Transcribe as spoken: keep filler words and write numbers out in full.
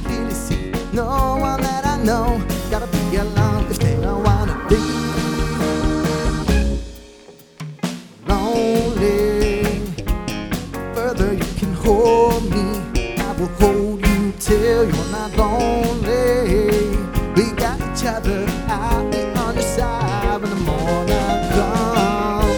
really see no one that I know. Gotta be alone if they don't wanna be lonely. Further you can hold me, I will hold you till you're not lonely. We got each other out